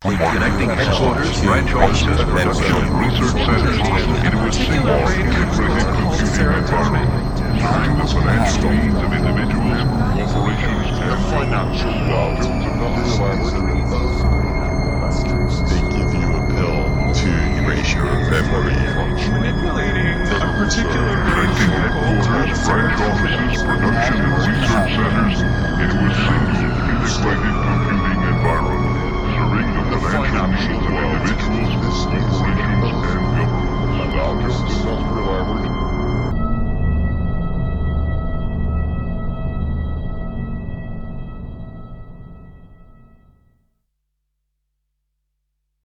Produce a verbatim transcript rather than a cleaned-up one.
Connecting headquarters, branch offices, production, research centers into a single integrated computing environment, serving the financial needs of individuals, corporations, and financial world. They give you a pill to erase your memory. Manipulating a particular Connecting headquarters, branch offices, production, and research centers into a single integrated computing environment, serving the financial needs of individuals, corporations, and governments.